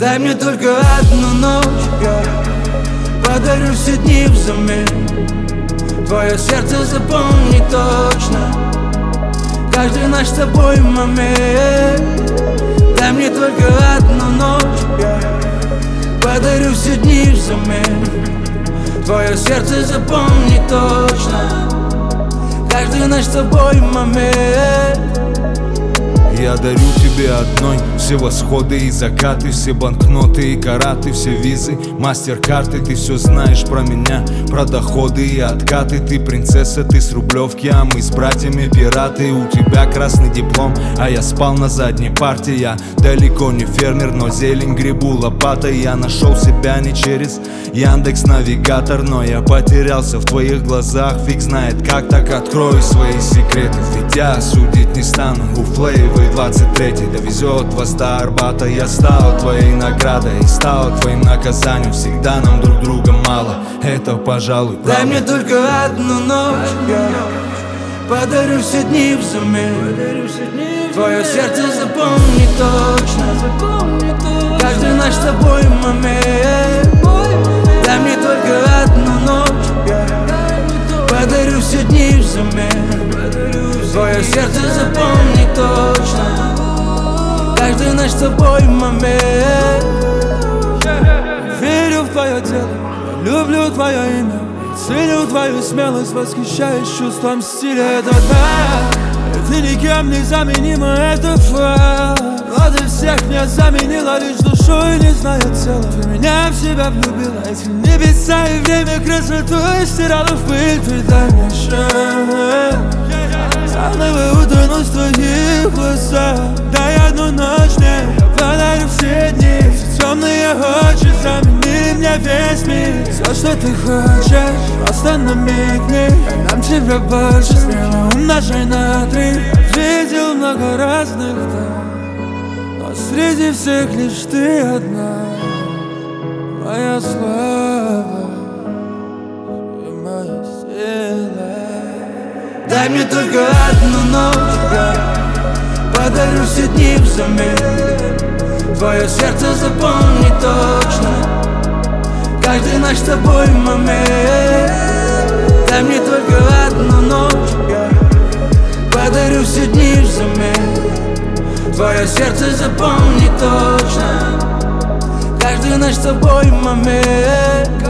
Дай мне только одну ночь, я подарю все дни взамен. Твое сердце запомни точно каждый наш с тобой момент. Дай мне только одну ночь, я подарю все дни взамен. Твое сердце запомни точно каждый наш с тобой момент. Я дарю тебе одной все восходы и закаты, все банкноты и караты, все визы, мастер-карты. Ты все знаешь про меня, про доходы и откаты. Ты принцесса, ты с Рублевки, а мы с братьями пираты. У тебя красный диплом, а я спал на задней парте. Я далеко не фермер, но зелень гребу лопатой. Я нашел себя не через Яндекс.Навигатор, но я потерялся в твоих глазах. Фиг знает как, так открою свои секреты. Ведь я судить не стану, Уфлеевый 23-й довезет вас до Арбата. Я стал твоей наградой и стал твоим наказанием. Всегда нам друг друга мало, это, пожалуй, правда. Дай мне только одну ночь, я подарю все дни взамен. Твое сердце запомни точно каждый наш с тобой момент. Дай мне только одну ночь, я подарю все дни взамен. Твое сердце запомни точно каждый наш с тобой момент. Верю в твое дело, люблю твое имя, ценю твою смелость, восхищаюсь чувством стиля. Это да, ты никем не заменима, это факт. Но ты всех меня заменила лишь душой, не знаю тела. Ты меня в себя влюбила, эти небеса и время красоту стирала в пыль. Ты дай мне шанс заново утону в твоих глазах. Дай одну ночь мне, я подарю все дни. Все темные очи замени мне весь мир. Все, что ты хочешь, просто намекни. Нам тебя больше, смело умножай на 3. Я видел много разных там, но среди всех лишь ты одна. Моя слава и моя сила. Дай мне только одну ночь, я подарю все дни взамен. Твое сердце запомни точно каждый наш с тобой момент. Дай мне только одну ночь, я подарю все дни взамен. Твое сердце запомни точно каждый наш с тобой момент.